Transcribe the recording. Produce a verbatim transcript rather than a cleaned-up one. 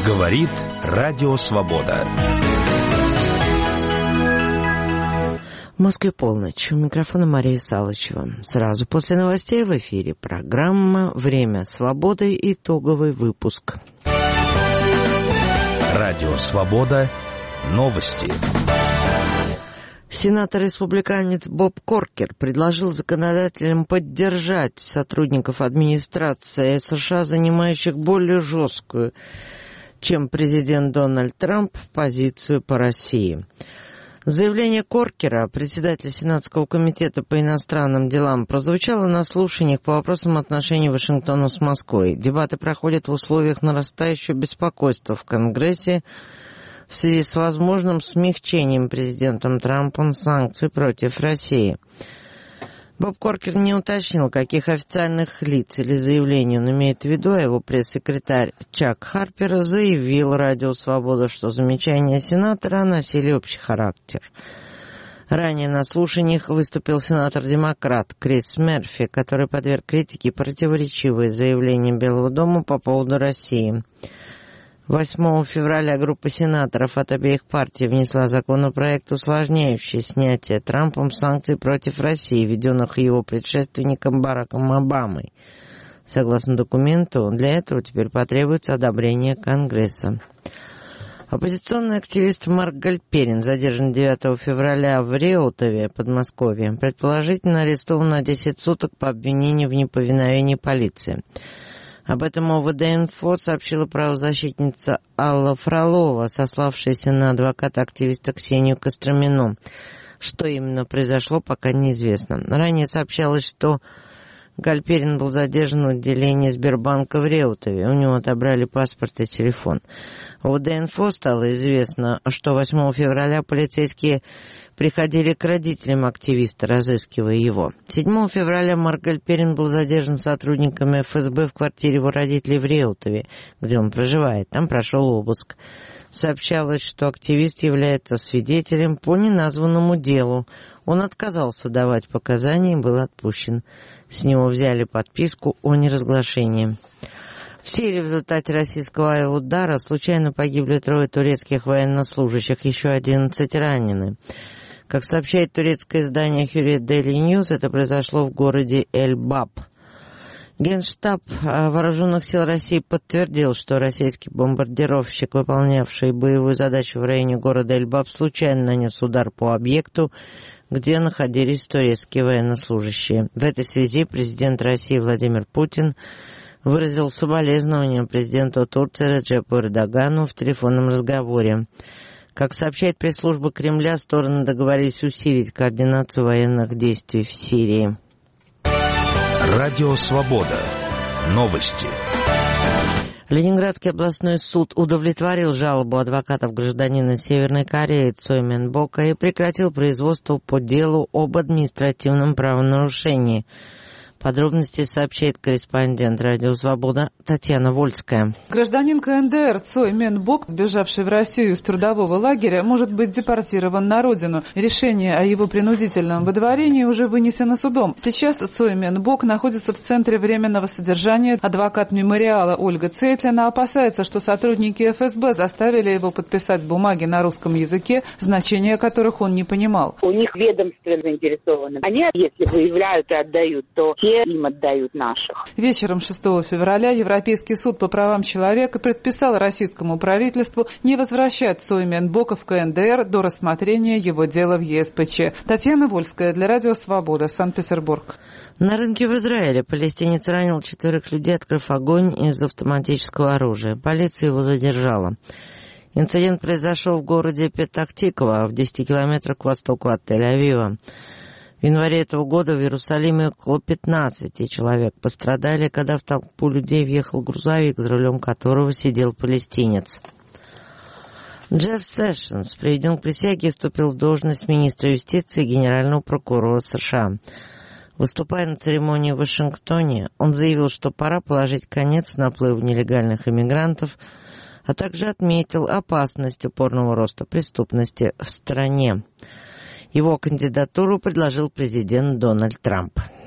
Говорит Радио Свобода. В Москве полночь. У микрофона Мария Салычева. Сразу после новостей в эфире программа «Время свободы». Итоговый выпуск. Радио Свобода. Новости. Сенатор-республиканец Боб Коркер предложил законодателям поддержать сотрудников администрации США, занимающих более жесткую, чем президент Дональд Трамп, позицию по России. Заявление Коркера, председателя Сенатского комитета по иностранным делам, прозвучало на слушаниях по вопросам отношений Вашингтона с Москвой. Дебаты проходят в условиях нарастающего беспокойства в Конгрессе в связи с возможным смягчением президентом Трампом санкций против России. Боб Коркер не уточнил, каких официальных лиц или заявлений он имеет в виду, а его пресс-секретарь Чак Харпер заявил Радио Свобода, что замечания сенатора носили общий характер. Ранее на слушаниях выступил сенатор-демократ Крис Мерфи, который подверг критике противоречивые заявления Белого дома по поводу России. восьмого февраля группа сенаторов от обеих партий внесла законопроект, усложняющий снятие Трампом санкций против России, введенных его предшественником Бараком Обамой. Согласно документу, для этого теперь потребуется одобрение Конгресса. Оппозиционный активист Марк Гальперин задержан девятого февраля в Реутове, Подмосковье, предположительно арестован на десять суток по обвинению в неповиновении полиции. Об этом ОВД-инфо сообщила правозащитница Алла Фролова, сославшаяся на адвоката-активиста Ксению Костромину. Что именно произошло, пока неизвестно. Ранее сообщалось, что Гальперин был задержан в отделении Сбербанка в Реутове. У него отобрали паспорт и телефон. ОВД-инфо стало известно, что восьмого февраля полицейские приходили к родителям активиста, разыскивая его. седьмого февраля Марк Гальперин был задержан сотрудниками эф эс бэ в квартире его родителей в Реутове, где он проживает. Там прошел обыск. Сообщалось, что активист является свидетелем по неназванному делу. Он отказался давать показания и был отпущен. С него взяли подписку о неразглашении. В Сирии в результате российского авиаудара случайно погибли трое турецких военнослужащих, еще одиннадцать ранены. Как сообщает турецкое издание Hurriyet Daily News, это произошло в городе Эль-Баб. Генштаб Вооруженных сил России подтвердил, что российский бомбардировщик, выполнявший боевую задачу в районе города Эль-Баб, случайно нанес удар по объекту, где находились турецкие военнослужащие. В этой связи президент России Владимир Путин выразил соболезнования президенту Турции Реджепу Эрдогану в телефонном разговоре. Как сообщает пресс-служба Кремля, стороны договорились усилить координацию военных действий в Сирии. Радио Свобода. Новости. Ленинградский областной суд удовлетворил жалобу адвокатов гражданина Северной Кореи Цой Мен Бока и прекратил производство по делу об административном правонарушении. Подробности сообщает корреспондент Радио Свобода Татьяна Вольская. Гражданин ка эн дэ эр Цой Мен Бок, сбежавший в Россию из трудового лагеря, может быть депортирован на родину. Решение о его принудительном выдворении уже вынесено судом. Сейчас Цой Мен Бок находится в центре временного содержания. Адвокат мемориала Ольга Цейтлина опасается, что сотрудники эф эс бэ заставили его подписать бумаги на русском языке, значения которых он не понимал. У них ведомство заинтересовано. Они, если выявляют и отдают, то им отдают наших. Вечером шестого февраля Европейский суд по правам человека предписал российскому правительству не возвращать Цой Мен Бока в ка эн дэ эр до рассмотрения его дела в е эс пэ че. Татьяна Вольская для Радио Свобода, Санкт-Петербург. На рынке в Израиле палестинец ранил четверых людей, открыв огонь из автоматического оружия. Полиция его задержала. Инцидент произошел в городе Петах-Тиква, в десяти километрах к востоку от Тель-Авива. В январе этого года в Иерусалиме около пятнадцати человек пострадали, когда в толпу людей въехал грузовик, за рулем которого сидел палестинец. Джефф Сэшенс приведен к присяге и вступил в должность министра юстиции и генерального прокурора США. Выступая на церемонии в Вашингтоне, он заявил, что пора положить конец наплыву нелегальных иммигрантов, а также отметил опасность упорного роста преступности в стране. Его кандидатуру предложил президент Дональд Трамп.